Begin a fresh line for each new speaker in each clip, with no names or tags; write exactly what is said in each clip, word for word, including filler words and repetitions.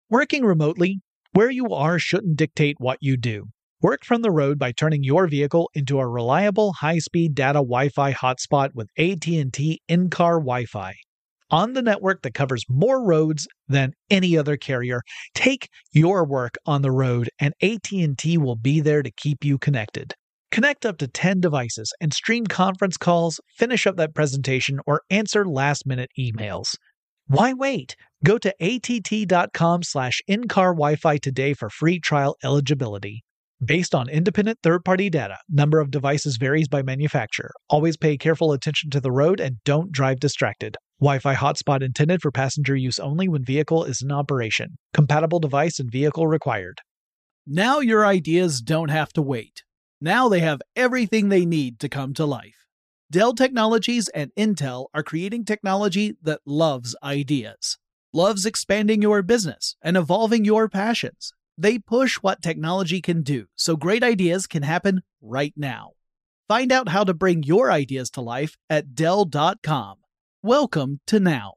Working remotely, where you are shouldn't dictate what you do. Work from the road by turning your vehicle into a reliable high-speed data Wi-Fi hotspot with A T and T in-car Wi-Fi. On the network that covers more roads than any other carrier, take your work on the road and A T and T will be there to keep you connected. Connect up to ten devices and stream conference calls, finish up that presentation, or answer last-minute emails. Why wait? Go to att.com slash in-car Wi-Fi today for free trial eligibility. Based on independent third-party data, number of devices varies by manufacturer. Always pay careful attention to the road and don't drive distracted. Wi-Fi hotspot intended for passenger use only when vehicle is in operation. Compatible device and vehicle required.
Now your ideas don't have to wait. Now they have everything they need to come to life. Dell Technologies and Intel are creating technology that loves ideas, loves expanding your business and evolving your passions. They push what technology can do so great ideas can happen right now. Find out how to bring your ideas to life at Dell dot com. Welcome to Now.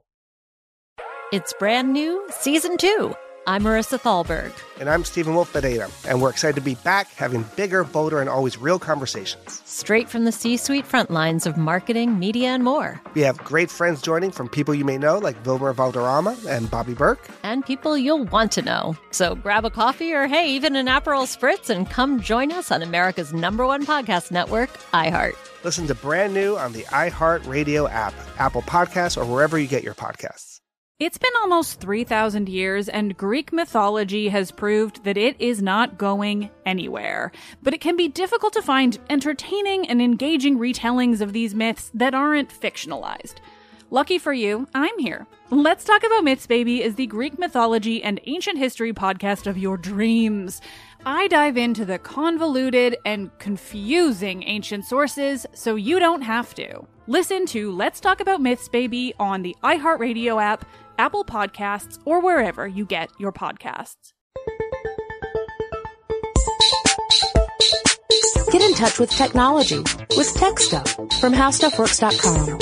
It's brand new, Season two. I'm Marissa Thalberg.
And I'm Stephen Wolf Pereira, and we're excited to be back having bigger, bolder, and always real conversations.
Straight from the C-suite front lines of marketing, media, and more.
We have great friends joining from people you may know, like Wilmer Valderrama and Bobby Burke.
And people you'll want to know. So grab a coffee or, hey, even an Aperol Spritz and come join us on America's number one podcast network, iHeart.
Listen to Brand New on the iHeart Radio app, Apple Podcasts, or wherever you get your podcasts.
It's been almost three thousand years, and Greek mythology has proved that it is not going anywhere. But it can be difficult to find entertaining and engaging retellings of these myths that aren't fictionalized. Lucky for you, I'm here. Let's Talk About Myths, Baby is the Greek mythology and ancient history podcast of your dreams. I dive into the convoluted and confusing ancient sources so you don't have to. Listen to Let's Talk About Myths, Baby on the iHeartRadio app, Apple Podcasts, or wherever you get your podcasts.
Get in touch with technology with Tech Stuff from how stuff works dot com.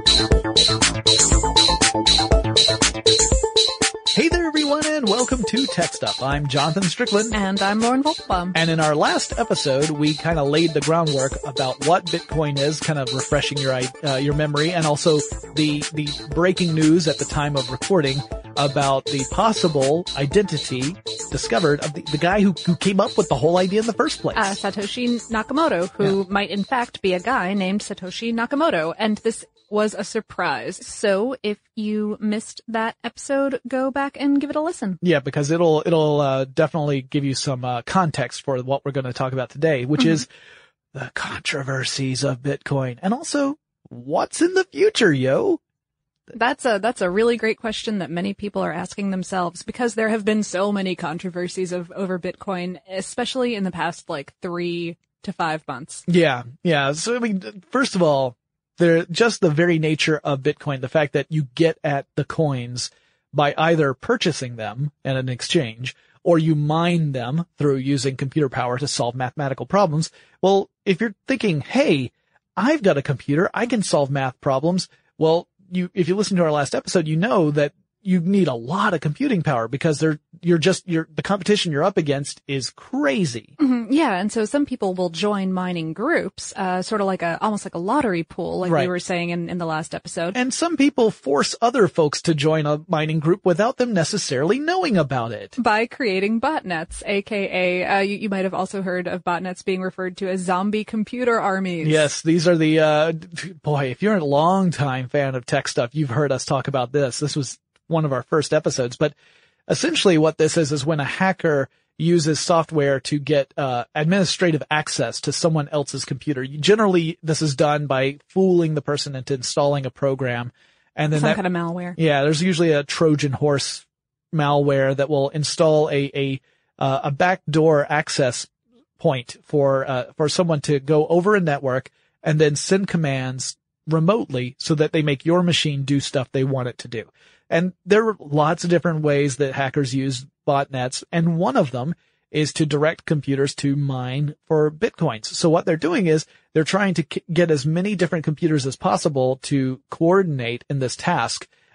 Hey there, everyone, and welcome to Tech Stuff. I'm Jonathan Strickland.
And I'm Lauren Volkbaum.
And in our last episode, we kind of laid the groundwork about what Bitcoin is, kind of refreshing your uh, your memory, and also the the breaking news at the time of recording about the possible identity discovered of the, the guy who, who came up with the whole idea in the first place.
Uh, Satoshi Nakamoto, who yeah. might in fact be a guy named Satoshi Nakamoto. And this was a surprise. So if you missed that episode, go back and give it a listen.
Yeah, because it'll it'll uh, definitely give you some uh, context for what we're going to talk about today, which mm-hmm. is the controversies of Bitcoin, and also what's in the future, yo.
That's a that's a really great question that many people are asking themselves, because there have been so many controversies of over Bitcoin, especially in the past like three to five months.
Yeah, yeah. So I mean, first of all, They're just the very nature of Bitcoin, the fact that you get at the coins by either purchasing them at an exchange or you mine them through using computer power to solve mathematical problems. Well, if you're thinking, hey, I've got a computer, I can solve math problems. Well, you, if you listen to our last episode, you know that you need a lot of computing power because they're, you're just, you're, the competition you're up against is crazy.
Mm-hmm. Yeah. And so some people will join mining groups, uh, sort of like a, almost like a lottery pool, like
right.
we were saying in, in the last episode.
And some people force other folks to join a mining group without them necessarily knowing about it.
By creating botnets, aka, uh, you, you might have also heard of botnets being referred to as zombie computer armies.
Yes. These are the, uh, boy, if you're a long time fan of tech stuff, you've heard us talk about this. This was one of our first episodes, but essentially what this is is when a hacker uses software to get uh administrative access to someone else's computer. You, generally, this is done by fooling the person into installing a program, and then
some
that,
kind of malware.
Yeah, there's usually a Trojan horse malware that will install a a uh, a backdoor access point for uh for someone to go over a network and then send commands remotely so that they make your machine do stuff they want it to do. And there are lots of different ways that hackers use botnets, and one of them is to direct computers to mine for bitcoins. So what they're doing is they're trying to get as many different computers as possible to coordinate in this task,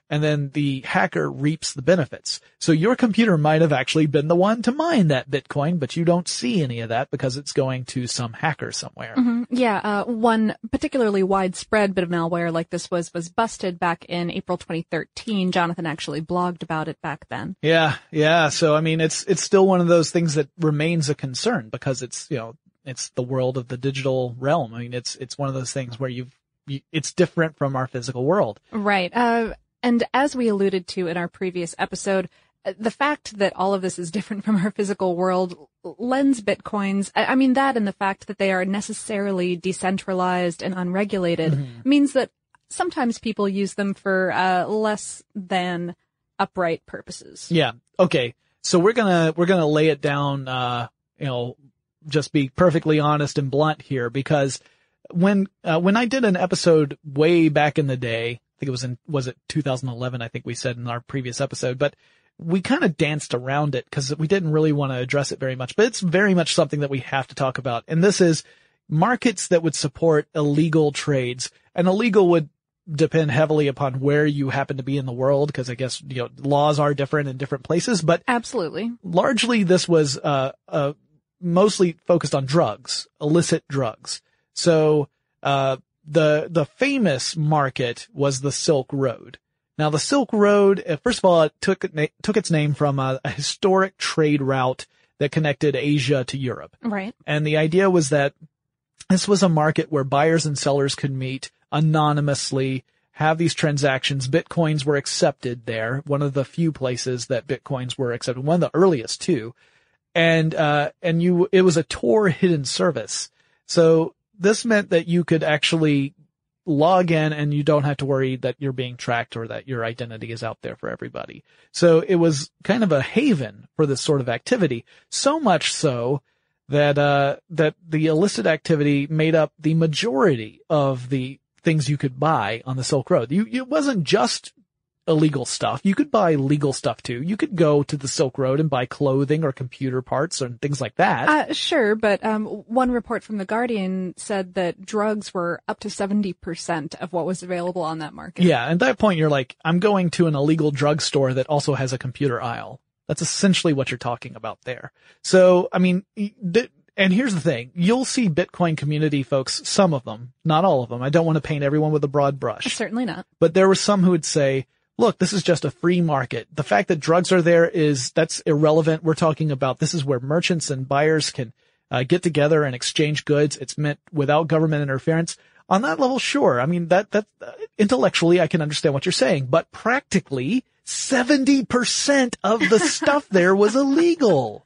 and then the hacker reaps the benefits. So your computer might have actually been the one to mine that Bitcoin, but you don't see any of that because it's going to some hacker somewhere.
Mm-hmm. Yeah, uh, one particularly widespread bit of malware like this was was busted back in April twenty thirteen. Jonathan actually blogged about it back then.
Yeah, yeah. So I mean, it's it's still one of those things that remains a concern because it's you know it's the world of the digital realm. I mean, it's it's one of those things where you've you, it's different from our physical world.
Right. Uh, and as we alluded to in our previous episode, the fact that all of this is different from our physical world lends Bitcoins, I mean, that and the fact that they are necessarily decentralized and unregulated mm-hmm. means that sometimes people use them for uh, less than upright purposes.
Yeah. Okay. So we're gonna, we're gonna lay it down, uh, you know, just be perfectly honest and blunt here because when, uh, when I did an episode way back in the day, I think it was in, was it two thousand eleven? I think we said in our previous episode, but we kind of danced around it because we didn't really want to address it very much, but it's very much something that we have to talk about. And this is markets that would support illegal trades, and illegal would depend heavily upon where you happen to be in the world because I guess, you know, laws are different in different places, but
absolutely.
Largely this was, uh, uh, mostly focused on drugs, illicit drugs. So, uh, The, the famous market was the Silk Road. Now the Silk Road, first of all, it took, took its name from a, a historic trade route that connected Asia to Europe.
Right.
And the idea was that this was a market where buyers and sellers could meet anonymously, have these transactions. Bitcoins were accepted there. One of the few places that Bitcoins were accepted. One of the earliest too. And, uh, and you, it was a Tor hidden service. So, this meant that you could actually log in and you don't have to worry that you're being tracked or that your identity is out there for everybody. So it was kind of a haven for this sort of activity. So much so that, uh, that the illicit activity made up the majority of the things you could buy on the Silk Road. You, it wasn't just illegal stuff. You could buy legal stuff too. You could go to the Silk Road and buy clothing or computer parts and things like that.
Uh, sure, but um, one report from The Guardian said that drugs were up to seventy percent of what was available on that market.
Yeah, at that point you're like, I'm going to an illegal drugstore that also has a computer aisle. That's essentially what you're talking about there. So, I mean, th- and here's the thing. You'll see Bitcoin community folks, some of them, not all of them. I don't want to paint everyone with a broad brush.
Certainly not.
But there were some who would say, look, this is just a free market. The fact that drugs are there is, that's irrelevant. We're talking about this is where merchants and buyers can uh, get together and exchange goods. It's meant without government interference. On that level, sure. I mean, that, that, uh, intellectually, I can understand what you're saying, but practically seventy percent of the stuff there was illegal.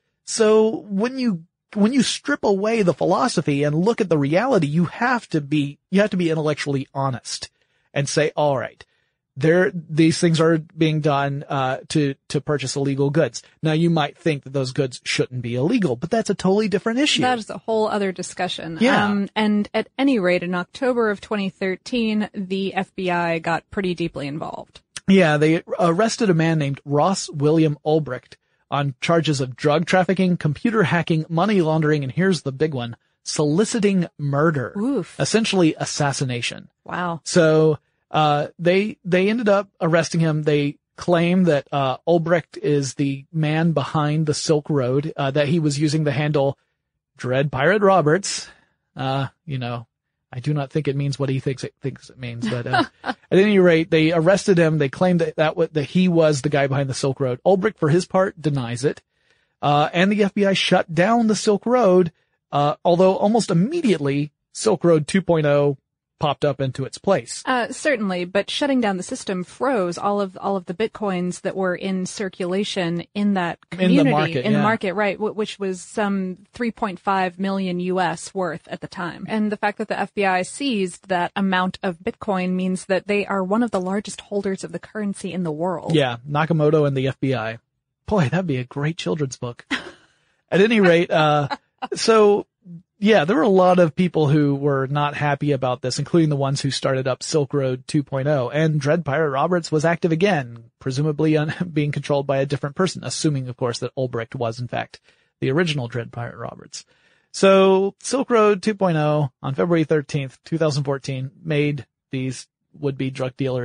So when you, when you strip away the philosophy and look at the reality, you have to be, you have to be intellectually honest and say, all right, there, these things are being done, uh, to, to purchase illegal goods. Now you might think that those goods shouldn't be illegal, but that's a totally different issue.
That is a whole other discussion.
Yeah.
Um, and at any rate, in October of twenty thirteen, the F B I got pretty deeply involved.
Yeah, they arrested a man named Ross William Ulbricht on charges of drug trafficking, computer hacking, money laundering, and here's the big one, soliciting murder.
Oof.
Essentially assassination.
Wow.
So, Uh, they, they ended up arresting him. They claim that, uh, Ulbricht is the man behind the Silk Road, uh, that he was using the handle Dread Pirate Roberts. Uh, you know, I do not think it means what he thinks it thinks it means, but, uh, at any rate, they arrested him. They claimed that, that, that he was the guy behind the Silk Road. Ulbricht, for his part, denies it. Uh, and the F B I shut down the Silk Road, uh, although almost immediately Silk Road two point oh popped up into its place.
Uh, certainly, but shutting down the system froze all of all of the bitcoins that were in circulation in that community,
in the market,
in
yeah.
the market, right? W- which was some three point five million U S worth at the time. And the fact that the F B I seized that amount of Bitcoin means that they are one of the largest holders of the currency in the world.
Yeah, Nakamoto and the F B I. Boy, that'd be a great children's book. At any rate, uh, so. Yeah, there were a lot of people who were not happy about this, including the ones who started up Silk Road two point oh. And Dread Pirate Roberts was active again, presumably un- being controlled by a different person, assuming, of course, that Ulbricht was, in fact, the original Dread Pirate Roberts. So Silk Road two point oh on February thirteenth, twenty fourteen, made these would-be drug dealers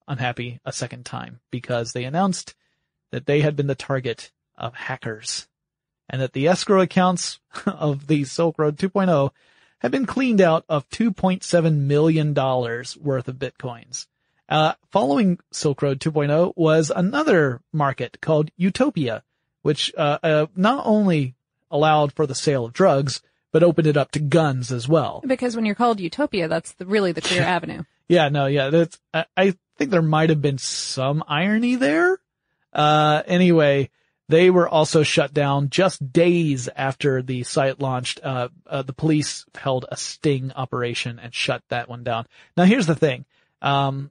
unhappy a second time because they announced that they had been the target of hackers and that the escrow accounts of the Silk Road two point oh had been cleaned out of two point seven million dollars worth of Bitcoins. Uh, following Silk Road two point oh was another market called Utopia, which uh, uh, not only allowed for the sale of drugs, but opened it up to guns as well.
Because when you're called Utopia, that's the, really the clear avenue.
Yeah, no, yeah, that's, I, I think there might have been some irony there. Uh, anyway, they were also shut down just days after the site launched. Uh, uh, the police held a sting operation and shut that one down. Now, here's the thing. Um,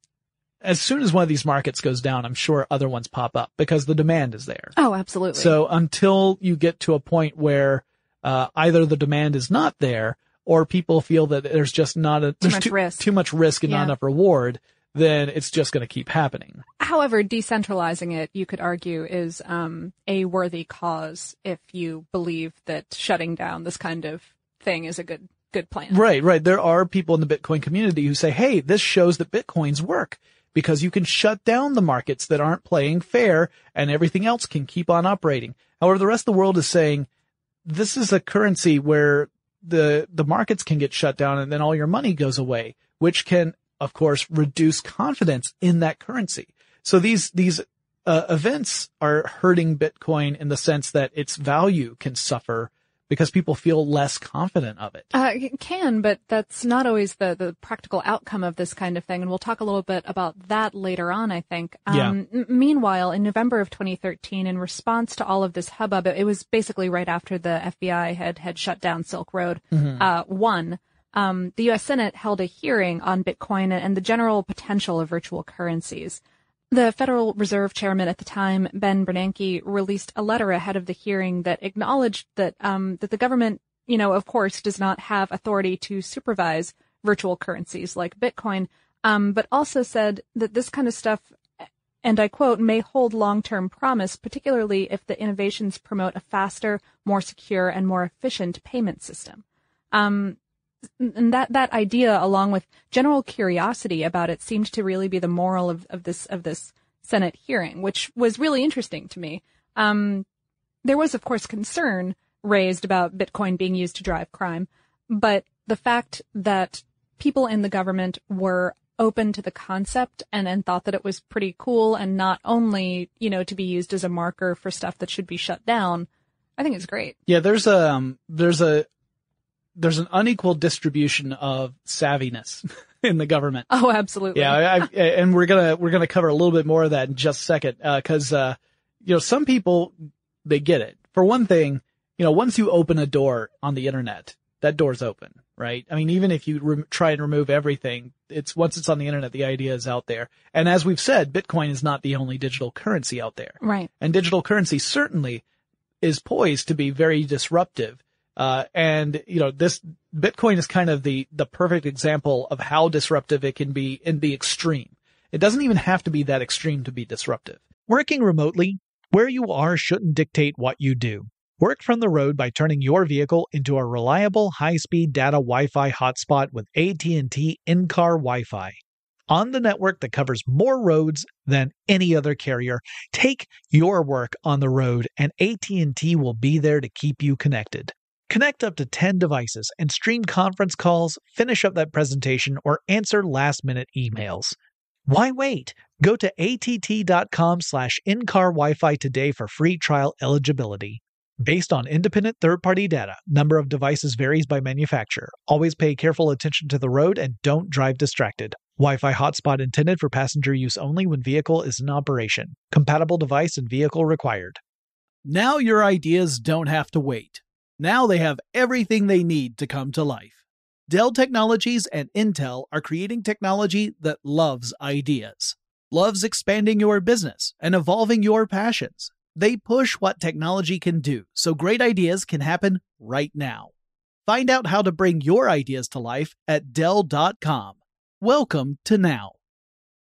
as soon as one of these markets goes down, I'm sure other ones pop up because the demand is there.
Oh, absolutely.
So until you get to a point where uh, either the demand is not there or people feel that there's just not a,
too
there's
much
too,
risk.
too much risk and
yeah.
not enough reward, then it's just going to keep happening.
However, decentralizing it, you could argue, is um, a worthy cause if you believe that shutting down this kind of thing is a good good plan.
Right, right. There are people in the Bitcoin community who say, hey, this shows that Bitcoins work because you can shut down the markets that aren't playing fair and everything else can keep on operating. However, the rest of the world is saying this is a currency where the the markets can get shut down and then all your money goes away, which can, of course, reduce confidence in that currency. So these these uh, events are hurting Bitcoin in the sense that its value can suffer because people feel less confident of it.
Uh, it can, but that's not always the, the practical outcome of this kind of thing. And we'll talk a little bit about that later on, I think. Um,
Yeah.
m- meanwhile, in November of twenty thirteen, in response to all of this hubbub, it was basically right after the F B I had, had shut down Silk Road,
Mm-hmm.
uh, one, um, the U S Senate held a hearing on Bitcoin and the general potential of virtual currencies. The Federal Reserve Chairman at the time, Ben Bernanke, released a letter ahead of the hearing that acknowledged that um, that the government, you know, of course, does not have authority to supervise virtual currencies like Bitcoin, um, but also said that this kind of stuff, and I quote, may hold long-term promise, particularly if the innovations promote a faster, more secure, and more efficient payment system. Um, And that, that idea, along with general curiosity about it, seemed to really be the moral of, of this, of this Senate hearing, which was really interesting to me. Um, there was, of course, concern raised about Bitcoin being used to drive crime, but the fact that people in the government were open to the concept and, and thought that it was pretty cool and not only, you know, to be used as a marker for stuff that should be shut down, I think is great.
Yeah, there's a, um, there's a, there's an unequal distribution of savviness in the government.
Oh, absolutely.
Yeah, I, I, and we're gonna we're gonna cover a little bit more of that in just a second, because uh, uh, you know, some people, they get it. For one thing, you know, once you open a door on the internet, that door's open, right? I mean, even if you re- try and remove everything, it's once it's on the internet, the idea is out there. And as we've said, Bitcoin is not the only digital currency out there,
Right.
and digital currency certainly is poised to be very disruptive. Uh, and, you know, this Bitcoin is kind of the, the perfect example of how disruptive it can be in the extreme. It doesn't even have to be that extreme to be disruptive.
Working remotely, where you are shouldn't dictate what you do. Work from the road by turning your vehicle into a reliable high-speed data Wi-Fi hotspot with A T and T in-car Wi-Fi. On the network that covers more roads than any other carrier, take your work on the road and A T and T will be there to keep you connected. Connect up to ten devices and stream conference calls, finish up that presentation, or answer last-minute emails. Why wait? Go to att.com slash in-car Wi-Fi today for free trial eligibility. Based on independent third-party data, number of devices varies by manufacturer. Always pay careful attention to the road and don't drive distracted. Wi-Fi hotspot intended for passenger use only when vehicle is in operation. Compatible device and vehicle required.
Now your ideas don't have to wait. Now they have everything they need to come to life. Dell Technologies and Intel are creating technology that loves ideas, loves expanding your business and evolving your passions. They push what technology can do so great ideas can happen right now. Find out how to bring your ideas to life at Dell dot com. Welcome to Now.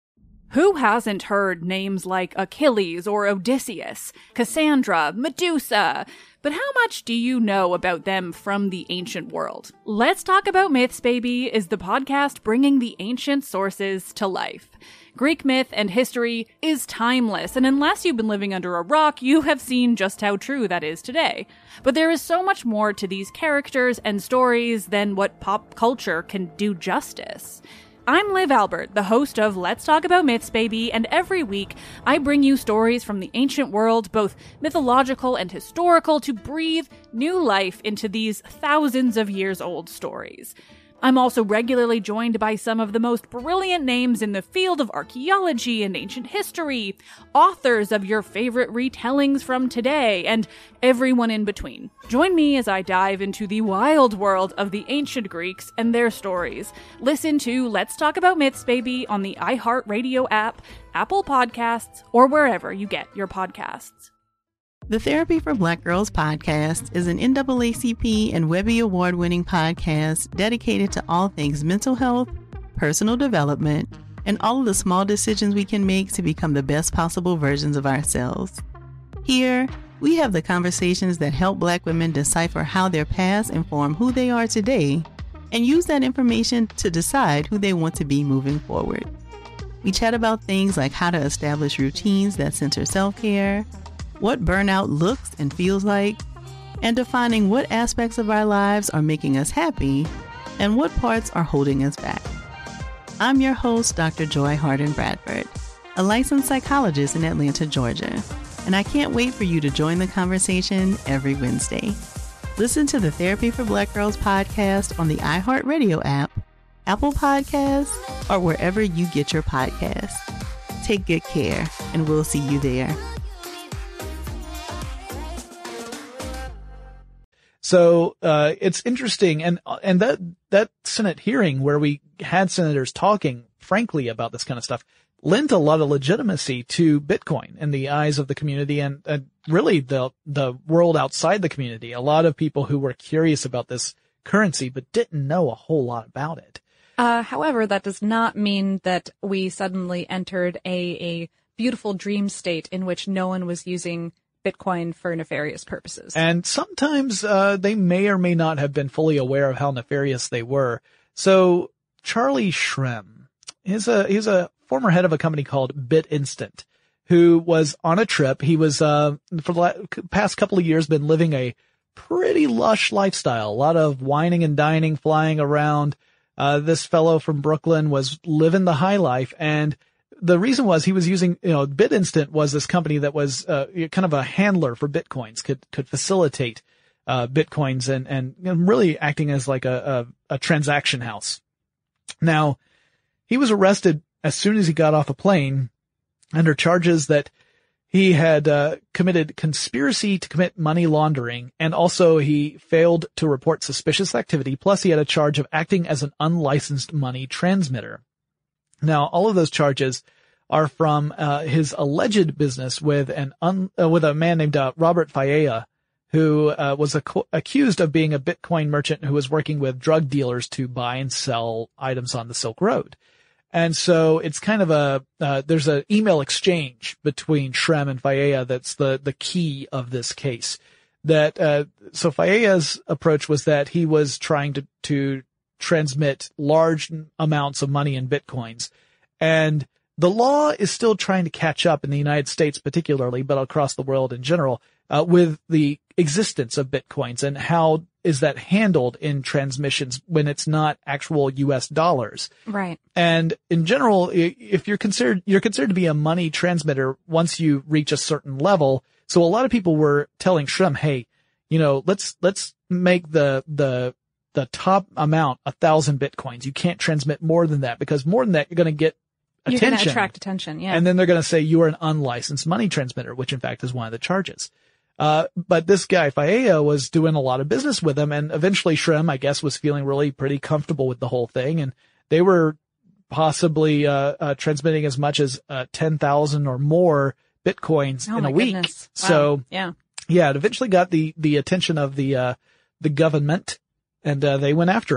Who hasn't heard names like Achilles or Odysseus, Cassandra, Medusa? But how much do you know about them from the ancient world? Let's Talk About Myths, Baby is the podcast bringing the ancient sources to life. Greek myth and history is timeless, and unless you've been living under a rock, you have seen just how true that is today. But there is so much more to these characters and stories than what pop culture can do justice. I'm Liv Albert, the host of Let's Talk About Myths, Baby, and every week I bring you stories from the ancient world, both mythological and historical, to breathe new life into these thousands of years old stories. I'm also regularly joined by some of the most brilliant names in the field of archaeology and ancient history, authors of your favorite retellings from today, and everyone in between. Join me as I dive into the wild world of the ancient Greeks and their stories. Listen to Let's Talk About Myths, Baby on the iHeartRadio app, Apple Podcasts, or wherever you get your podcasts.
The Therapy for Black Girls podcast is an N double A C P and Webby Award-winning podcast dedicated to all things mental health, personal development, and all of the small decisions we can make to become the best possible versions of ourselves. Here, we have the conversations that help Black women decipher how their past inform who they are today and use that information to decide who they want to be moving forward. We chat about things like how to establish routines that center self-care, what burnout looks and feels like, and defining what aspects of our lives are making us happy and what parts are holding us back. I'm your host, Doctor Joy Harden Bradford, a licensed psychologist in Atlanta, Georgia, and I can't wait for you to join the conversation every Wednesday. Listen to the Therapy for Black Girls podcast on the iHeartRadio app, Apple Podcasts, or wherever you get your podcasts. Take good care, and we'll see you there.
So uh, it's interesting, and and that that Senate hearing where we had senators talking frankly about this kind of stuff lent a lot of legitimacy to Bitcoin in the eyes of the community and uh, really the the world outside the community. A lot of people who were curious about this currency but didn't know a whole lot about it.
Uh, however, that does not mean that we suddenly entered a a beautiful dream state in which no one was using Bitcoin for nefarious purposes.
And sometimes uh they may or may not have been fully aware of how nefarious they were. So Charlie Shrem is a he's a former head of a company called BitInstant, who was on a trip. He was uh for the past couple of years been living a pretty lush lifestyle, a lot of wining and dining, flying around. Uh this fellow from Brooklyn was living the high life, and the reason was he was using, you know, BitInstant was this company that was uh, kind of a handler for Bitcoins, could could facilitate uh Bitcoins and and really acting as like a, a a transaction house. Now, he was arrested as soon as he got off a plane under charges that he had uh committed conspiracy to commit money laundering, and also he failed to report suspicious activity, plus he had a charge of acting as an unlicensed money transmitter. Now, all of those charges are from uh, his alleged business with an un, uh, with a man named uh, Robert Faella, who uh, was ac- accused of being a Bitcoin merchant who was working with drug dealers to buy and sell items on the Silk Road. And so it's kind of a uh, there's an email exchange between Shrem and Faella that's the the key of this case. That uh, so Faella's approach was that he was trying to to transmit large amounts of money in Bitcoins. And the law is still trying to catch up in the United States particularly, but across the world in general, uh, with the existence of Bitcoins and how is that handled in transmissions when it's not actual U S dollars.
Right.
And in general, if you're considered, you're considered to be a money transmitter once you reach a certain level. So a lot of people were telling Shrem, hey, you know, let's, let's make the, the, the top amount a thousand Bitcoins. You can't transmit more than that, because more than that, you're going to get attention.
You're going to attract attention, yeah.
And then they're going to say you are an unlicensed money transmitter, which in fact is one of the charges. Uh, but this guy, Faella, was doing a lot of business with him, and eventually Shrem, I guess, was feeling really pretty comfortable with the whole thing, and they were possibly, uh, uh, transmitting as much as, uh, ten thousand or more Bitcoins
oh
in
my
a week.
Goodness. Wow.
So,
yeah.
Yeah, it eventually got the, the attention of the, uh, the government. And, uh, they went after him.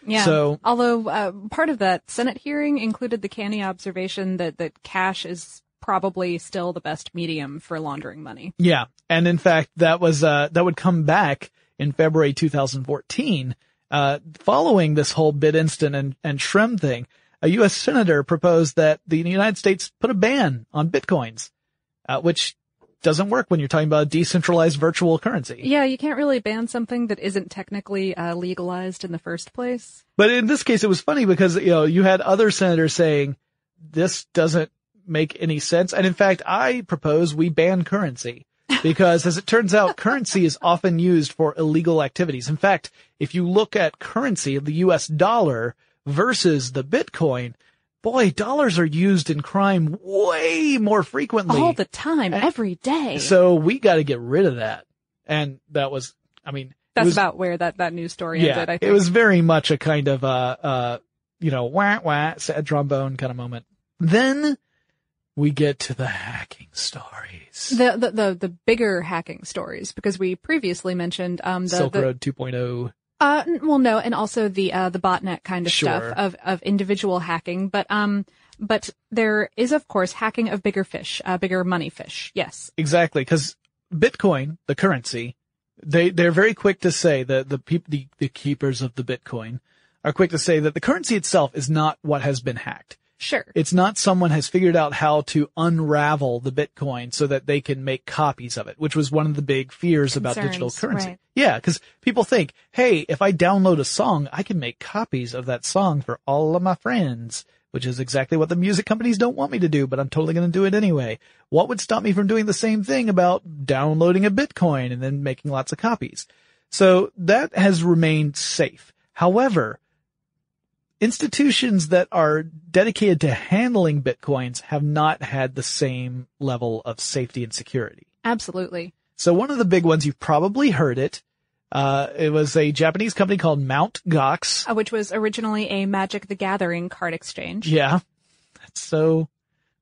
Yeah.
So,
although uh, part of that Senate hearing included the canny observation that, that cash is probably still the best medium for laundering money.
yeah. And in fact, that was, uh, that would come back in February two thousand fourteen, uh, following this whole BitInstant and, and Shrem thing. A U S senator proposed that the United States put a ban on Bitcoins, uh, which doesn't work when you're talking about a decentralized virtual currency.
Yeah, you can't really ban something that isn't technically uh, legalized in the first place.
But in this case, it was funny because, you know, you had other senators saying this doesn't make any sense. And in fact, I propose we ban currency because as it turns out, currency is often used for illegal activities. In fact, if you look at currency, the U S dollar versus the Bitcoin, boy, dollars are used in crime way more frequently.
All the time, every day.
So we got to get rid of that. And that was, I mean,
That's
was,
about where that, that news story
yeah,
ended, I think.
it was very much a kind of, uh, uh, you know, wah, wah, sad trombone kind of moment. Then we get to the hacking stories.
The, the, the, the bigger hacking stories, because we previously mentioned, um, the,
Silk
the,
Road two point oh.
Uh, well, no, and also the, uh, the botnet kind of
Sure.
stuff of, of individual hacking, but, um, but there is, of course, hacking of bigger fish, uh, bigger money fish. Yes.
Exactly. Cause Bitcoin, the currency, they, they're very quick to say that the people, the, the keepers of the Bitcoin are quick to say that the currency itself is not what has been hacked.
Sure.
It's not someone has figured out how to unravel the Bitcoin so that they can make copies of it, which was one of the big fears about
Concerns,
digital currency.
right.
Yeah, because people think, hey, if I download a song, I can make copies of that song for all of my friends, which is exactly what the music companies don't want me to do, but I'm totally going to do it anyway. What would stop me from doing the same thing about downloading a Bitcoin and then making lots of copies? So that has remained safe. However, institutions that are dedicated to handling Bitcoins have not had the same level of safety and security.
Absolutely.
So one of the big ones, you've probably heard it. Uh, it was a Japanese company called Mount Gox.
Uh, which was originally a Magic the Gathering card exchange.
Yeah. That's so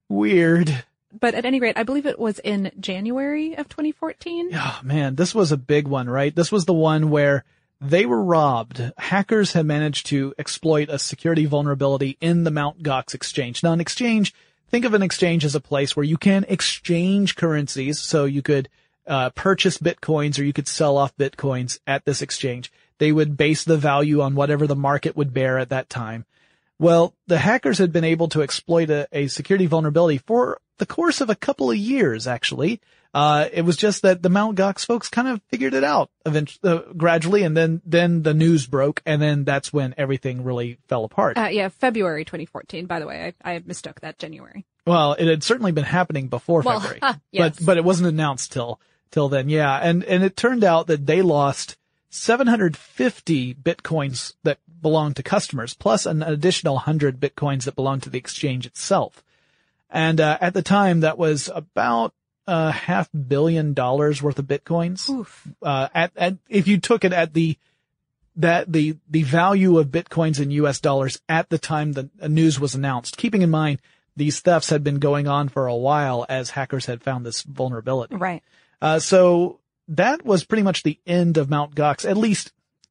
weird.
But at any rate, I believe it was in January of twenty fourteen.
Oh man, this was a big one, right? This was the one where they were robbed. Hackers had managed to exploit a security vulnerability in the Mount Gox exchange. Now, an exchange, think of an exchange as a place where you can exchange currencies. So you could uh purchase Bitcoins or you could sell off Bitcoins at this exchange. They would base the value on whatever the market would bear at that time. Well, the hackers had been able to exploit a, a security vulnerability for the course of a couple of years, actually. Uh, it was just that the Mount Gox folks kind of figured it out eventually, uh, gradually, and then, then the news broke, and then that's when everything really fell apart.
Uh, yeah, February twenty fourteen, by the way. I, I mistook that January.
Well, it had certainly been happening before
Well,
February,
huh, yes.
but, but it wasn't announced till, till then, yeah. And, and it turned out that they lost seven hundred fifty Bitcoins that belonged to customers, plus an additional one hundred Bitcoins that belonged to the exchange itself. And, uh, at the time, that was about a half billion dollars worth of Bitcoins.
Oof.
Uh, at, at, if you took it at the, that the, the value of Bitcoins in U S dollars at the time the news was announced, keeping in mind these thefts had been going on for a while as hackers had found this vulnerability.
Right.
Uh, so that was pretty much the end of Mount Gox, at least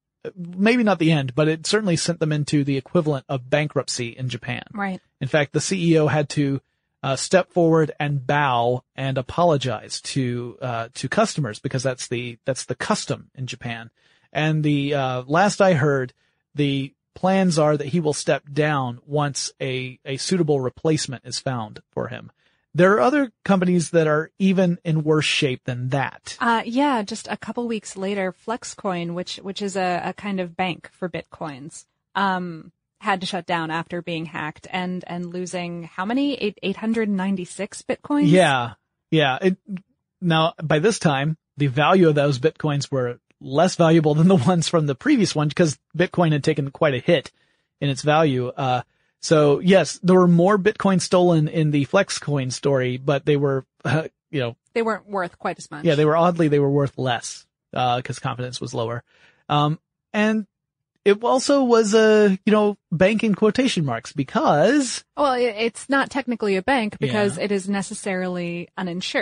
maybe not the end, but it certainly sent them into the equivalent of bankruptcy in Japan.
Right.
In fact, the C E O had to uh, step forward and bow and apologize to uh, to customers because that's the that's the custom in Japan. And the uh, last I heard, the plans are that he will step down once a a suitable replacement is found for him. There are other companies that are even in worse shape than that.
Uh, yeah, just a couple weeks later, Flexcoin, which, which is a, a kind of bank for Bitcoins, um, had to shut down after being hacked and, and losing how many? Eight, eight hundred ninety-six Bitcoins?
Yeah. Yeah. It, now, by this time, the value of those Bitcoins were less valuable than the ones from the previous one because Bitcoin had taken quite a hit in its value. Uh, So yes, there were more Bitcoin stolen in the Flexcoin story, but they were, uh, you know,
they weren't worth quite as much.
Yeah, they were oddly, they were worth less, uh, cause confidence was lower. Um, and it also was a, you know, bank in quotation marks because.
Well, it's not technically a bank because
Yeah.
it is necessarily uninsured.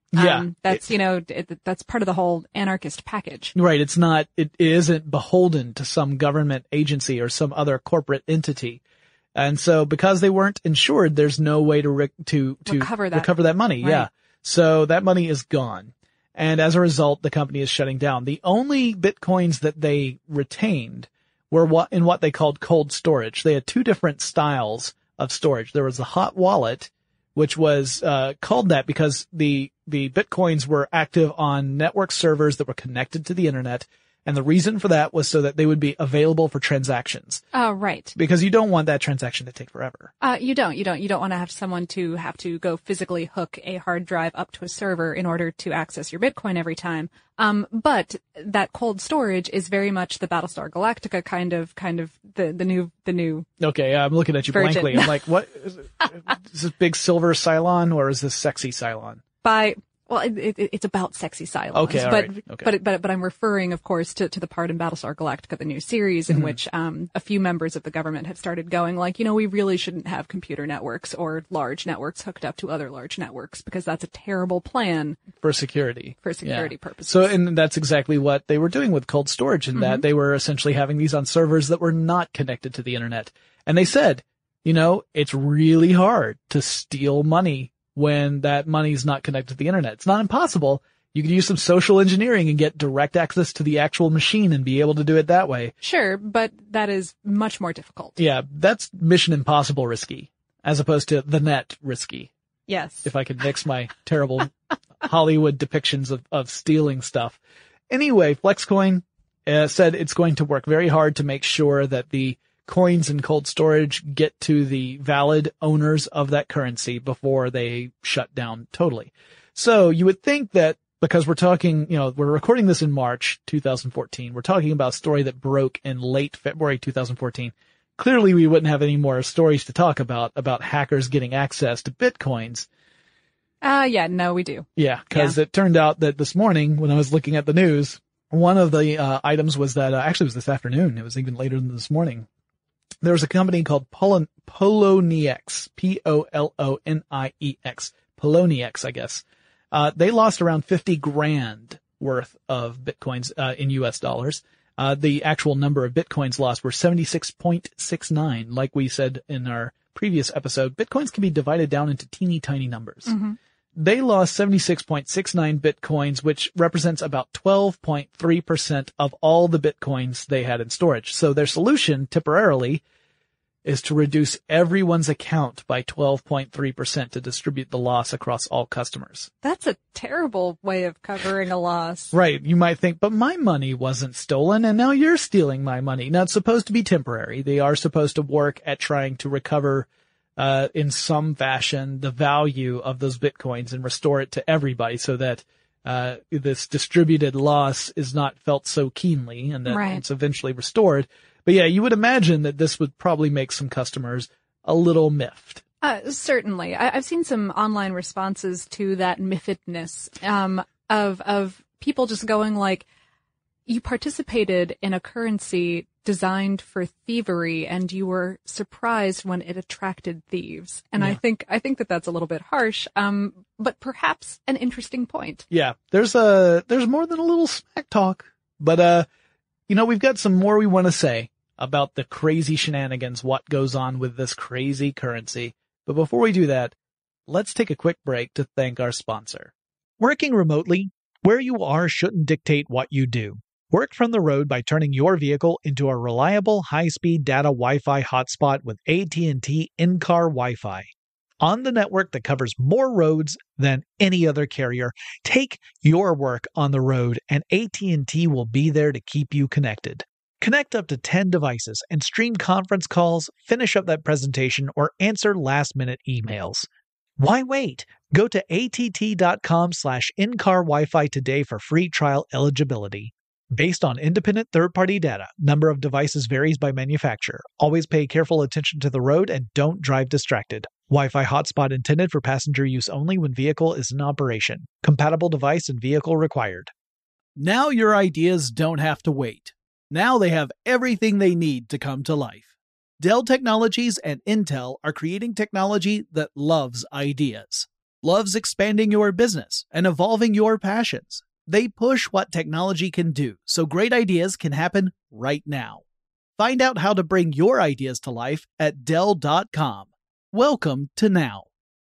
Yeah.
Um, that's, you know, it, that's part of the whole anarchist package.
Right. It's not, it isn't beholden to some government agency or some other corporate entity. And so because they weren't insured, there's no way to, re- to, to
recover that,
recover that money.
Right.
Yeah. So that money is gone. And as a result, the company is shutting down. The only Bitcoins that they retained were what, in what they called cold storage. They had two different styles of storage. There was the hot wallet, which was, uh, called that because the, the Bitcoins were active on network servers that were connected to the internet. And the reason for that was so that they would be available for transactions.
Oh, right.
Because you don't want that transaction to take forever.
Uh, you don't, you don't, you don't want to have someone to have to go physically hook a hard drive up to a server in order to access your Bitcoin every time. Um, but that cold storage is very much the Battlestar Galactica kind of, kind of the, the new, the new.
Okay. I'm looking at you
version.
blankly. I'm like, what is, it, is this big silver Cylon or is this sexy Cylon?
By, Well, it, it, it's about sexy Cylons,
okay, all
but,
right. okay.
but, but, but I'm referring, of course, to, to the part in Battlestar Galactica, the new series, in mm-hmm. which, um, a few members of the government have started going like, you know, we really shouldn't have computer networks or large networks hooked up to other large networks because that's a terrible plan.
For security.
For security
yeah.
purposes.
So, and that's exactly what they were doing with cold storage in mm-hmm. that they were essentially having these on servers that were not connected to the internet. And they said, you know, it's really hard to steal money when that money's not connected to the internet. It's not impossible. You could use some social engineering and get direct access to the actual machine and be able to do it that way.
Sure, but that is much more difficult.
Yeah, that's Mission Impossible risky, as opposed to the net risky.
Yes.
If I could mix my terrible Hollywood depictions of, of stealing stuff. Anyway, Flexcoin uh, said it's going to work very hard to make sure that the coins in cold storage get to the valid owners of that currency before they shut down totally. So you would think that because we're talking, you know, we're recording this in March two thousand fourteen. We're talking about a story that broke in late February two thousand fourteen. Clearly we wouldn't have any more stories to talk about, about hackers getting access to Bitcoins.
Uh, yeah, no, we do.
Yeah, because
yeah.
it turned out that this morning when I was looking at the news, one of the uh, items was that, uh, actually it was this afternoon. It was even later than this morning. There was a company called Polon- Poloniex, P O L O N I E X, Poloniex, I guess. Uh, they lost around fifty grand worth of Bitcoins, uh, in U S dollars. Uh, the actual number of Bitcoins lost were seventy-six point six nine. Like we said in our previous episode, Bitcoins can be divided down into teeny tiny numbers.
Mm-hmm.
They lost seventy-six point six nine Bitcoins, which represents about twelve point three percent of all the Bitcoins they had in storage. So their solution temporarily is to reduce everyone's account by twelve point three percent to distribute the loss across all customers.
That's a terrible way of covering a loss.
Right. You might think, but my money wasn't stolen and now you're stealing my money. Now it's supposed to be temporary. They are supposed to work at trying to recover Uh, in some fashion, the value of those Bitcoins and restore it to everybody so that, uh, this distributed loss is not felt so keenly and that
right.
it's eventually restored. But yeah, you would imagine that this would probably make some customers a little miffed.
Uh, certainly. I- I've seen some online responses to that miffedness, um, of, of people just going like, you participated in a currency designed for thievery and you were surprised when it attracted thieves. And yeah. I think, I think that that's a little bit harsh, um, but perhaps an interesting point.
Yeah. There's a, there's more than a little smack talk, but, uh, you know, we've got some more we want to say about the crazy shenanigans, what goes on with this crazy currency. But before we do that, let's take a quick break to thank our sponsor.
Working remotely, where you are shouldn't dictate what you do. Work from the road by turning your vehicle into a reliable high-speed data Wi-Fi hotspot with A T and T in-car Wi-Fi. On the network that covers more roads than any other carrier, take your work on the road and A T and T will be there to keep you connected. Connect up to ten devices and stream conference calls, finish up that presentation, or answer last-minute emails. Why wait? Go to att.com slash in-car Wi-Fi today for free trial eligibility. Based on independent third-party data, number of devices varies by manufacturer. Always pay careful attention to the road and don't drive distracted. Wi-Fi hotspot intended for passenger use only when vehicle is in operation. Compatible device and vehicle required.
Now your ideas don't have to wait. Now they have everything they need to come to life. Dell Technologies and Intel are creating technology that loves ideas. loves expanding your business and evolving your passions. They push what technology can do so great ideas can happen right now. Find out how to bring your ideas to life at Dell dot com. Welcome to Now.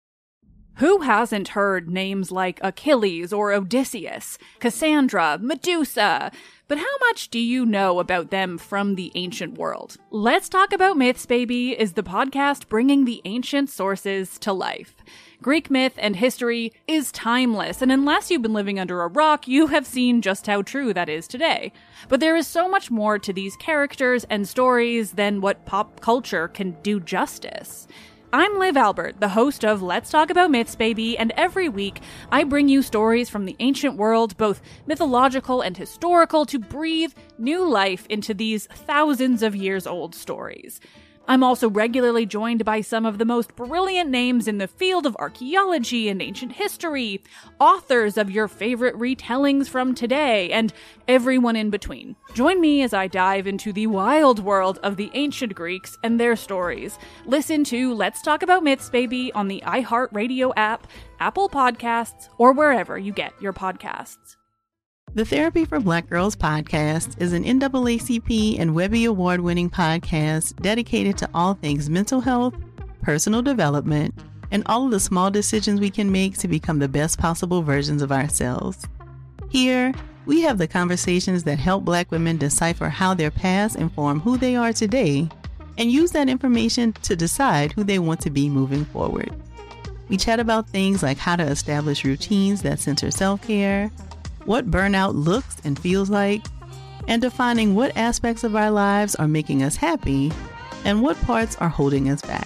Who hasn't heard names like Achilles or Odysseus, Cassandra, Medusa? But how much do you know about them from the ancient world? Let's Talk About Myths, Baby is the podcast bringing the ancient sources to life. Greek myth and history is timeless, and unless you've been living under a rock, you have seen just how true that is today. But there is so much more to these characters and stories than what pop culture can do justice. I'm Liv Albert, the host of Let's Talk About Myths, Baby, and every week I bring you stories from the ancient world, both mythological and historical, to breathe new life into these thousands of years old stories. I'm also regularly joined by some of the most brilliant names in the field of archaeology and ancient history, authors of your favorite retellings from today, and everyone in between. Join me as I dive into the wild world of the ancient Greeks and their stories. Listen to Let's Talk About Myths, Baby on the iHeartRadio app, Apple Podcasts, or wherever you get your podcasts.
The Therapy for Black Girls podcast is an N double A C P and Webby Award-winning podcast dedicated to all things mental health, personal development, and all of the small decisions we can make to become the best possible versions of ourselves. Here, we have the conversations that help Black women decipher how their past inform who they are today and use that information to decide who they want to be moving forward. We chat about things like how to establish routines that center self-care, what burnout looks and feels like, and defining what aspects of our lives are making us happy and what parts are holding us back.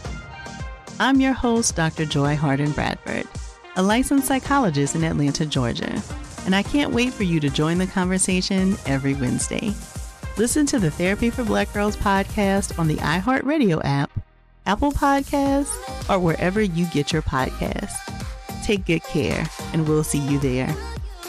I'm your host, Doctor Joy Harden Bradford, a licensed psychologist in Atlanta, Georgia, and I can't wait for you to join the conversation every Wednesday. Listen to the Therapy for Black Girls podcast on the iHeartRadio app, Apple Podcasts, or wherever you get your podcasts. Take good care, and we'll see you there.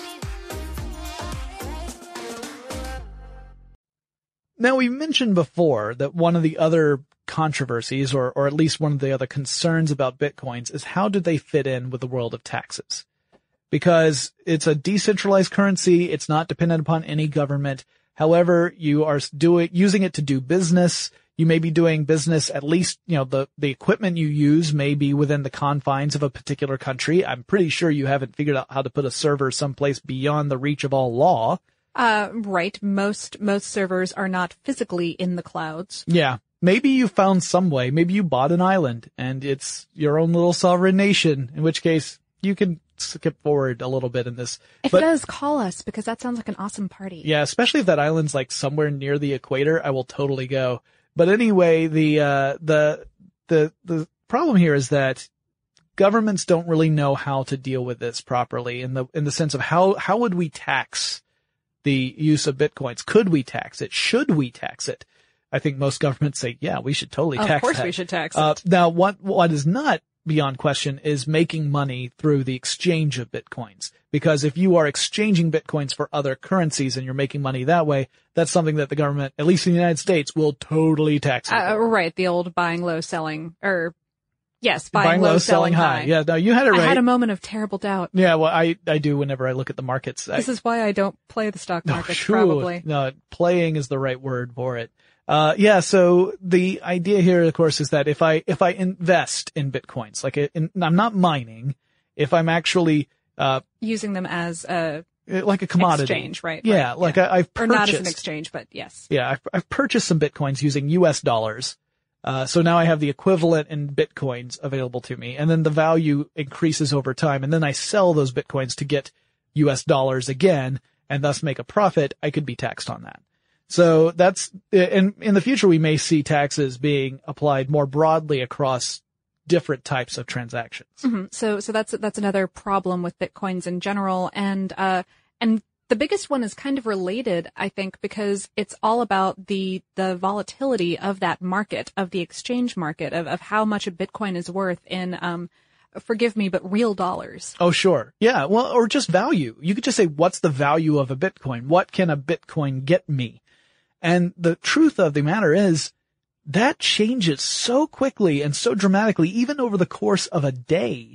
Now, we mentioned before that one of the other controversies, or, or at least one of the other concerns about Bitcoins, is how do they fit in with the world of taxes? Because it's a decentralized currency, it's not dependent upon any government. However, you are doing, using it to do business. You may be doing business, at least, you know, the, the equipment you use may be within the confines of a particular country. I'm pretty sure you haven't figured out how to put a server someplace beyond the reach of all law.
Uh, right. Most, most servers are not physically in the clouds.
Yeah. Maybe you found some way. Maybe you bought an island and it's your own little sovereign nation, in which case you can skip forward a little bit in this.
If
but,
it does, call us, because that sounds like an awesome party.
Yeah, especially if that island's like somewhere near the equator, I will totally go. But anyway, the, uh, the, the, the problem here is that governments don't really know how to deal with this properly in the, in the sense of how, how would we tax the use of Bitcoins? Could we tax it? Should we tax it? I think most governments say, yeah, we should totally tax it.
Of course
that.
we should tax
uh,
it.
Now, what, what is not beyond question is making money through the exchange of Bitcoins. Because if you are exchanging Bitcoins for other currencies and you're making money that way, that's something that the government, at least in the United States, will totally tax.
Uh, right. The old buying low, selling, or yes, buying,
buying
low,
low,
selling,
selling high.
high.
Yeah, no, you had it right.
I had a moment of terrible doubt.
Yeah, well, I, I do whenever I look at the markets.
This
I,
is why I don't play the stock market,
oh, sure.
probably.
No, playing is the right word for it. Uh, yeah, so the idea here, of course, is that if I, if I invest in Bitcoins, like in, I'm not mining, if I'm actually, uh,
using them as a,
like a commodity.
Exchange, right?
Yeah,
right,
like
yeah.
I, I've purchased.
Or not as an exchange, but yes.
Yeah, I've, I've purchased some Bitcoins using U S dollars. Uh, so now I have the equivalent in Bitcoins available to me, and then the value increases over time, and then I sell those Bitcoins to get U S dollars again, and thus make a profit. I could be taxed on that. So that's, in, in the future, we may see taxes being applied more broadly across different types of transactions.
Mm-hmm. So, so that's, that's another problem with Bitcoins in general. And, uh, and the biggest one is kind of related, I think, because it's all about the, the volatility of that market, of the exchange market, of, of how much a Bitcoin is worth in, um, forgive me, but real dollars.
Oh, sure. Yeah. Well, or just value. You could just say, what's the value of a Bitcoin? What can a Bitcoin get me? And the truth of the matter is that changes so quickly and so dramatically, even over the course of a day,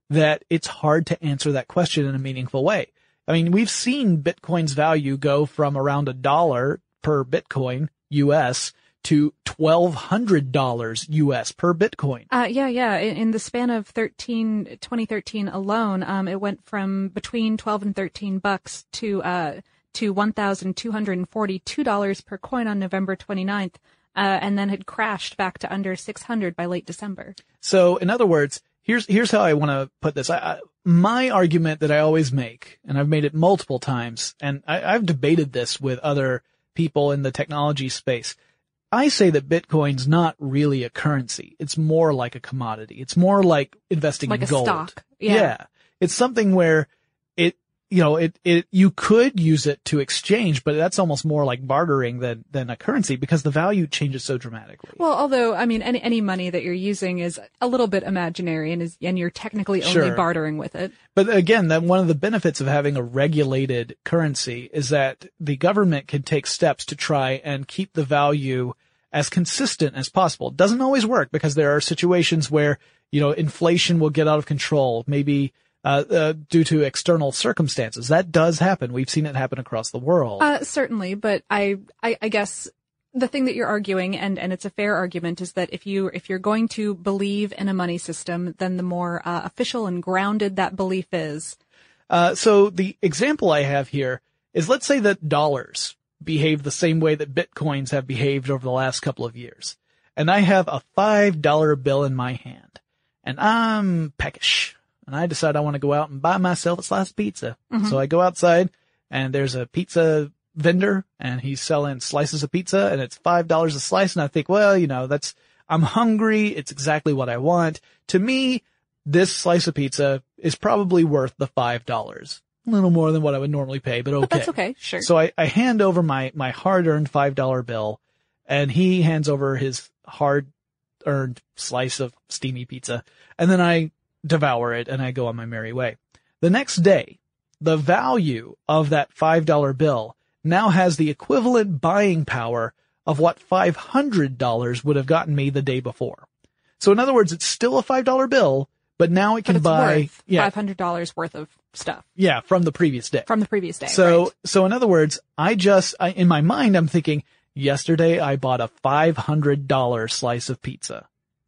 that it's hard to answer that question in a meaningful way. I mean, we've seen Bitcoin's value go from around a dollar per Bitcoin U S to twelve hundred dollars U S per Bitcoin.
Uh, yeah, yeah. In, in the span of thirteen, twenty thirteen alone, um, it went from between twelve and thirteen bucks to, uh, to one thousand two hundred forty-two dollars per coin on November twenty-ninth, uh, and then had crashed back to under six hundred by late December.
So, in other words, here's, here's how I want to put this. I, I, my argument that I always make, and I've made it multiple times, and I, I've debated this with other people in the technology space. I say that Bitcoin's not really a currency. It's more like a commodity. It's more like investing
like
in
a
gold.
Stock. Yeah.
yeah. It's something where it, you know, it, it, you could use it to exchange, but that's almost more like bartering than, than a currency because the value changes so dramatically.
Well, although, I mean, any, any money that you're using is a little bit imaginary and is, and you're technically only
Sure.
bartering with it.
But again, that one of the benefits of having a regulated currency is that the government can take steps to try and keep the value as consistent as possible. It doesn't always work because there are situations where, you know, inflation will get out of control, maybe uh, uh due to external circumstances. That does happen. We've seen it happen across the world.
Uh, certainly, but I, I, I guess the thing that you're arguing, and, and it's a fair argument, is that if you, if you're going to believe in a money system, then the more uh, official and grounded that belief is.
Uh, so the example I have here is, let's say that dollars behave the same way that Bitcoins have behaved over the last couple of years. And I have a five dollar bill in my hand, and I'm peckish, and I decide I want to go out and buy myself a slice of pizza.
Mm-hmm.
So I go outside, and there's a pizza vendor, and he's selling slices of pizza, and it's five dollars a slice, and I think, well, you know, that's, I'm hungry, it's exactly what I want. To me, this slice of pizza is probably worth the five dollars. A little more than what I would normally pay, but okay.
But that's okay, sure.
So I, I hand over my, my hard-earned five dollar bill, and he hands over his hard-earned slice of steamy pizza, and then I devour it, and I go on my merry way. The next day, the value of that five dollar bill now has the equivalent buying power of what five hundred dollars would have gotten me the day before. So in other words, it's still a five dollar bill, but now it can
but it's
buy
worth
yeah,
five hundred dollars worth of stuff.
Yeah, from the previous day.
From the previous day.
So,
right.
so in other words, I just, I, in my mind, I'm thinking, yesterday I bought a five hundred dollar slice of pizza.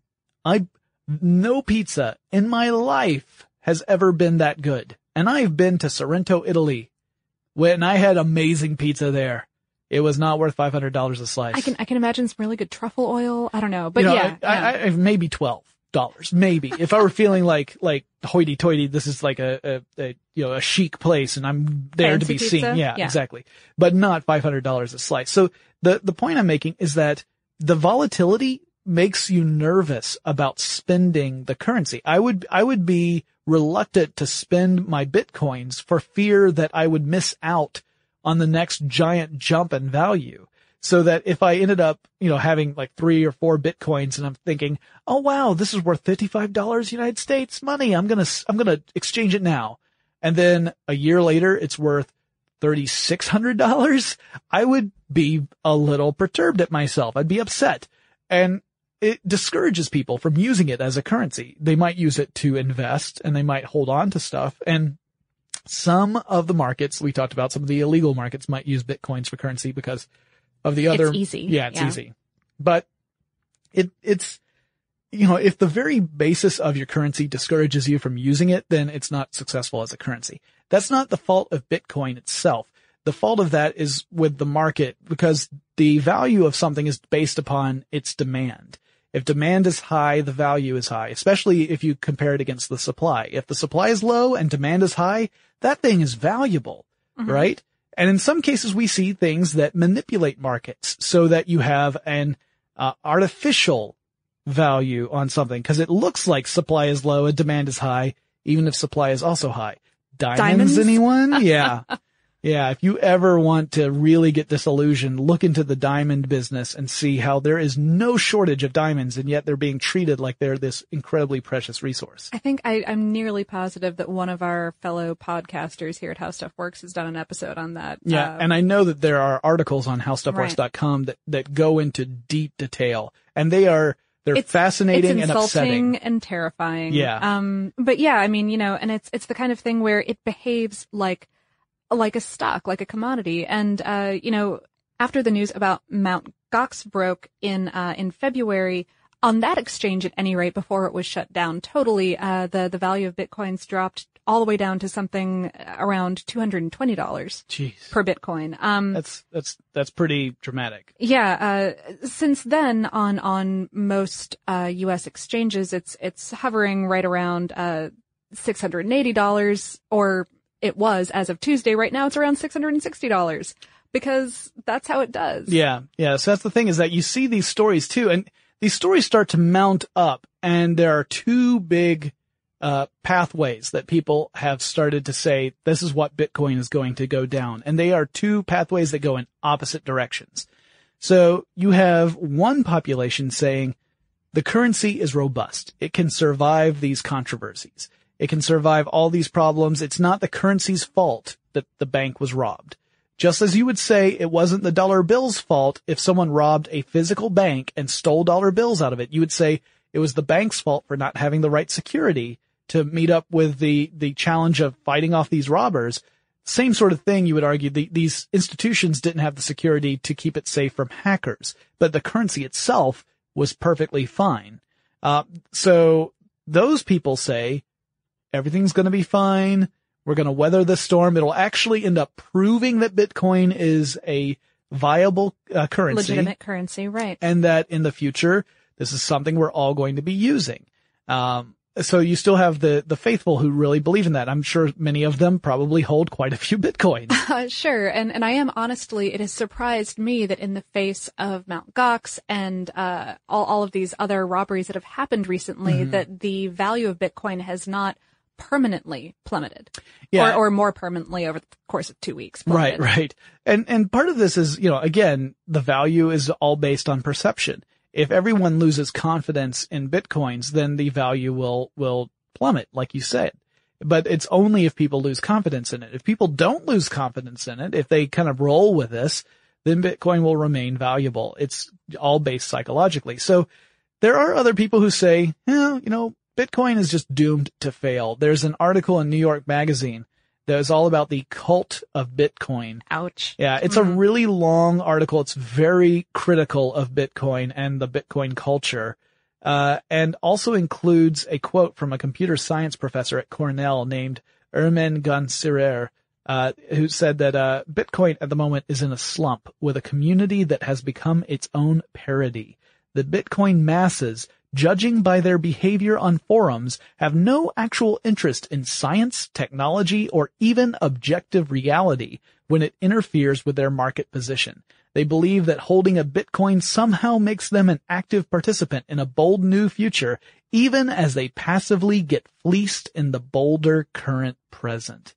I, no pizza in my life has ever been that good. And I've been to Sorrento, Italy, when I had amazing pizza there. It was not worth five hundred dollars a slice.
I can, I can imagine some really good truffle oil. I don't know, but
you know,
yeah.
I,
yeah.
I, I, maybe twelve dollars, maybe. If I were feeling like, like hoity toity, this is like a, a, a, you know, a chic place and I'm there
Fancy
to be
pizza?
seen. Yeah,
Yeah.
exactly. But not five hundred dollars a slice. So the, the point I'm making is that the volatility makes you nervous about spending the currency. I would, I would be reluctant to spend my Bitcoins for fear that I would miss out on the next giant jump in value. So that if I ended up, you know, having like three or four Bitcoins and I'm thinking, oh wow, this is worth fifty-five dollars United States money. I'm going to, I'm going to exchange it now. And then a year later, it's worth three thousand six hundred dollars. I would be a little perturbed at myself. I'd be upset. And it discourages people from using it as a currency. They might use it to invest and they might hold on to stuff. And some of the markets we talked about, some of the illegal markets might use Bitcoins for currency because of the other.
It's easy.
Yeah, it's
Yeah.
easy. But it, it's, you know, if the very basis of your currency discourages you from using it, then it's not successful as a currency. That's not the fault of Bitcoin itself. The fault of that is with the market because the value of something is based upon its demand. If demand is high, the value is high, especially if you compare it against the supply. If the supply is low and demand is high, that thing is valuable, mm-hmm. right? And in some cases, we see things that manipulate markets so that you have an uh, artificial value on something because it looks like supply is low and demand is high, even if supply is also high. Diamonds,
Diamonds?
anyone? Yeah. Yeah. If you ever want to really get disillusioned, look into the diamond business and see how there is no shortage of diamonds and yet they're being treated like they're this incredibly precious resource.
I think I, I'm nearly positive that one of our fellow podcasters here at How Stuff Works has done an episode on that.
Yeah.
Uh,
and I know that there are articles on how stuff works dot com that, that go into deep detail and they are They're
it's,
fascinating
it's
and upsetting.
insulting and terrifying.
Yeah.
Um, but yeah, I mean, you know, and it's, it's the kind of thing where it behaves like, like a stock, like a commodity. And, uh, you know, after the news about Mount Gox broke in, uh, in February, on that exchange at any rate, before it was shut down totally, uh, the, the value of Bitcoins dropped all the way down to something around two hundred twenty dollars
Jeez.
per Bitcoin. Um,
that's, that's, that's pretty dramatic.
Yeah, uh, since then on, on most, uh, U S exchanges, it's, it's hovering right around, uh, six hundred eighty dollars, or it was as of Tuesday. Right now it's around six hundred sixty dollars because that's how it does.
Yeah. Yeah. So that's the thing, is that you see these stories too, and these stories start to mount up, and there are two big Uh, pathways that people have started to say, this is what Bitcoin is going to go down. And they are two pathways that go in opposite directions. So you have one population saying the currency is robust. It can survive these controversies. It can survive all these problems. It's not the currency's fault that the bank was robbed. Just as you would say it wasn't the dollar bill's fault if someone robbed a physical bank and stole dollar bills out of it. You would say it was the bank's fault for not having the right security to meet up with the, the challenge of fighting off these robbers. Same sort of thing, you would argue. The, these institutions didn't have the security to keep it safe from hackers, but the currency itself was perfectly fine. Uh, so those people say everything's going to be fine. We're going to weather the storm. It'll actually end up proving that Bitcoin is a viable uh, currency.
Legitimate currency, right.
And that in the future, this is something we're all going to be using. Um, So you still have the, the faithful who really believe in that. I'm sure many of them probably hold quite a few Bitcoins.
Uh, sure. And, and I am honestly, it has surprised me that in the face of Mount Gox and, uh, all, all of these other robberies that have happened recently, mm-hmm. that the value of Bitcoin has not permanently plummeted.
Yeah.
Or, or more permanently over the course of two weeks.
Right,
plummeted.
right. And, and part of this is, you know, again, the value is all based on perception. If everyone loses confidence in Bitcoins, then the value will, will plummet, like you said. But it's only if people lose confidence in it. If people don't lose confidence in it, if they kind of roll with this, then Bitcoin will remain valuable. It's all based psychologically. So there are other people who say, eh, you know, Bitcoin is just doomed to fail. There's an article in New York Magazine that is all about the cult of Bitcoin.
Ouch.
Yeah, it's
mm.
a really long article. It's very critical of Bitcoin and the Bitcoin culture, uh, and also includes a quote from a computer science professor at Cornell named Ermen Gansirer, uh, who said that uh, Bitcoin at the moment is in a slump with a community that has become its own parody. The Bitcoin masses, judging by their behavior on forums, have no actual interest in science, technology, or even objective reality when it interferes with their market position. They believe that holding a Bitcoin somehow makes them an active participant in a bold new future, even as they passively get fleeced in the bolder current present.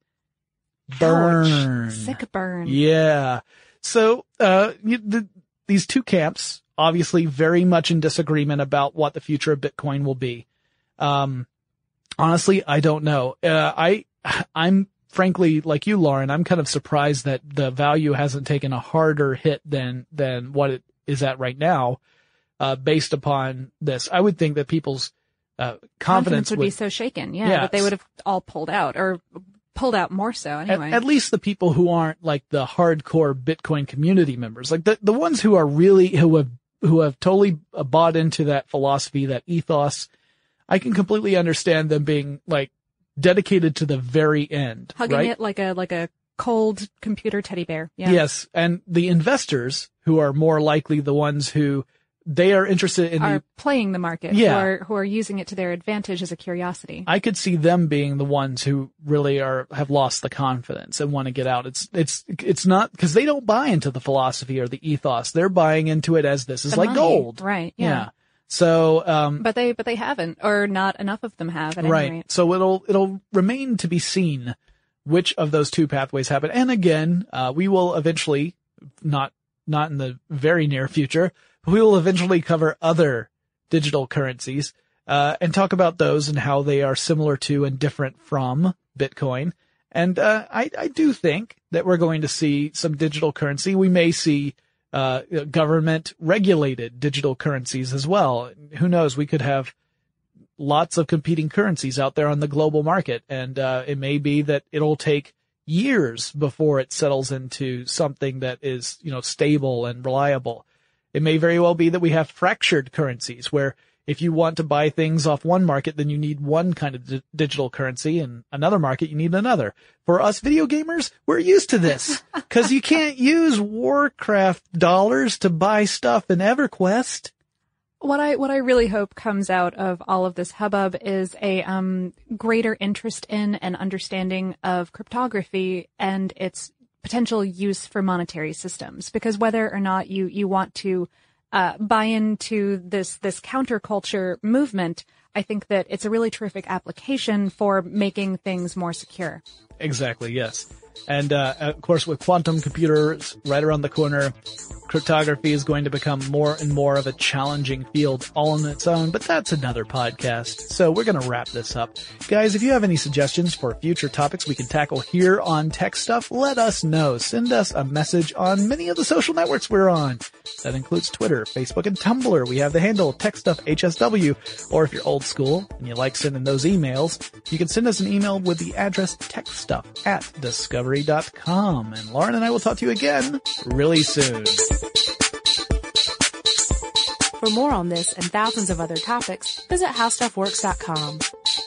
Burn.
Ouch. Sick burn.
Yeah. So, uh, you, the, these two camps, obviously very much in disagreement about what the future of Bitcoin will be. Um, honestly, I don't know. Uh, I, I'm frankly, like you, Lauren, I'm kind of surprised that the value hasn't taken a harder hit than, than what it is at right now, uh, based upon this. I would think that people's, uh, confidence,
confidence would,
would
be so shaken. Yeah,
yeah.
that they would have all pulled out or pulled out more so anyway.
At, at least the people who aren't like the hardcore Bitcoin community members, like the, the ones who are really, who have who have totally bought into that philosophy, that ethos, I can completely understand them being like dedicated to the very end.
Hugging
right?
it like a, like a cold computer teddy bear. Yeah.
Yes. And the investors who are more likely the ones who they are interested in
are
the,
playing the market,
yeah.
who are, who are using it to their advantage as a curiosity.
I could see them being the ones who really are, have lost the confidence and want to get out. It's, it's, it's not, cause they don't buy into the philosophy or the ethos. They're buying into it as this is
The
like
money.
gold.
Right. Yeah.
yeah. So, um,
but they, but they haven't, or not enough of them have at
right.
any rate.
So it'll, it'll remain to be seen which of those two pathways happen. And again, uh, we will eventually, not, not in the very near future, we will eventually cover other digital currencies, uh, and talk about those and how they are similar to and different from Bitcoin. And, uh, I, I do think that we're going to see some digital currency. We may see, uh, government regulated digital currencies as well. Who knows? We could have lots of competing currencies out there on the global market. And, uh, it may be that it'll take years before it settles into something that is, you know, stable and reliable. It may very well be that we have fractured currencies where if you want to buy things off one market, then you need one kind of d- digital currency, and another market, you need another. For us video gamers, we're used to this because you can't use Warcraft dollars to buy stuff in EverQuest.
What I what I really hope comes out of all of this hubbub is a um, greater interest in and understanding of cryptography and its potential use for monetary systems. Because whether or not you you want to uh, buy into this this counterculture movement, I think that it's a really terrific application for making things more secure.
Exactly. Yes. And, uh, of course, with quantum computers right around the corner, cryptography is going to become more and more of a challenging field all on its own, but that's another podcast. So we're going to wrap this up. Guys, if you have any suggestions for future topics we can tackle here on Tech Stuff, let us know. Send us a message on many of the social networks we're on. That includes Twitter, Facebook, and Tumblr. We have the handle TechStuffHSW. Or if you're old school and you like sending those emails, you can send us an email with the address techstuff at discovery dot com. And Lauren and I will talk to you again really soon.
For more on this and thousands of other topics, visit how stuff works dot com.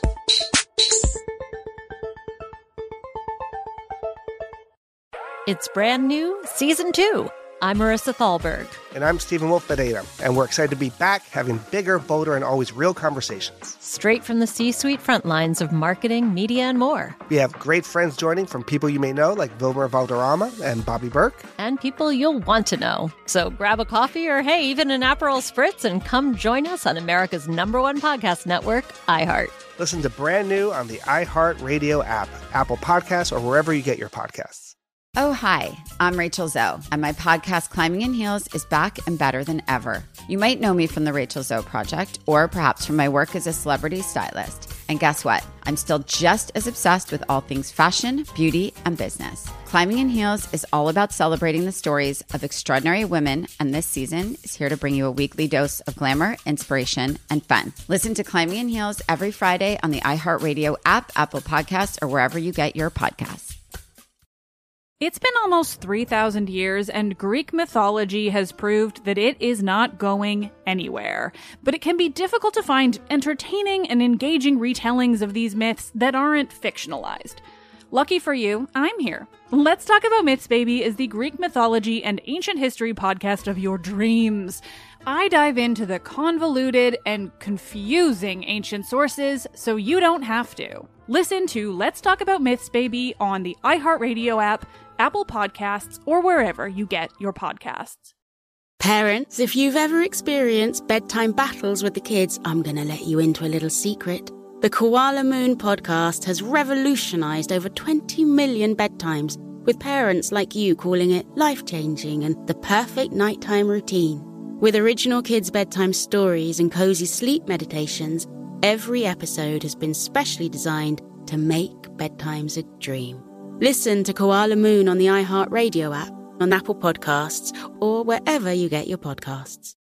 It's brand new, season two. I'm Marissa Thalberg.
And I'm Stephen Wolf Bedeta, and we're excited to be back having bigger, bolder, and always real conversations.
Straight from the C-suite front lines of marketing, media, and more.
We have great friends joining from people you may know, like Vilmer Valderrama and Bobby Burke.
And people you'll want to know. So grab a coffee or, hey, even an Aperol Spritz and come join us on America's number one podcast network, iHeart.
Listen to brand new on the iHeart Radio app, Apple Podcasts, or wherever you get your podcasts.
Oh, hi, I'm Rachel Zoe, and my podcast, Climbing in Heels, is back and better than ever. You might know me from the Rachel Zoe Project, or perhaps from my work as a celebrity stylist. And guess what? I'm still just as obsessed with all things fashion, beauty, and business. Climbing in Heels is all about celebrating the stories of extraordinary women, and this season is here to bring you a weekly dose of glamour, inspiration, and fun. Listen to Climbing in Heels every Friday on the iHeartRadio app, Apple Podcasts, or wherever you get your podcasts.
It's been almost three thousand years, and Greek mythology has proved that it is not going anywhere. But it can be difficult to find entertaining and engaging retellings of these myths that aren't fictionalized. Lucky for you, I'm here. Let's Talk About Myths, Baby is the Greek mythology and ancient history podcast of your dreams. I dive into the convoluted and confusing ancient sources so you don't have to. Listen to Let's Talk About Myths, Baby on the iHeartRadio app, Apple Podcasts, or wherever you get your podcasts.
Parents, if you've ever experienced bedtime battles with the kids, I'm going to let you into a little secret. The Koala Moon podcast has revolutionized over twenty million bedtimes, with parents like you calling it life-changing and the perfect nighttime routine. With original kids' bedtime stories and cozy sleep meditations, every episode has been specially designed to make bedtimes a dream. Listen to Koala Moon on the iHeartRadio app, on Apple Podcasts, or wherever you get your podcasts.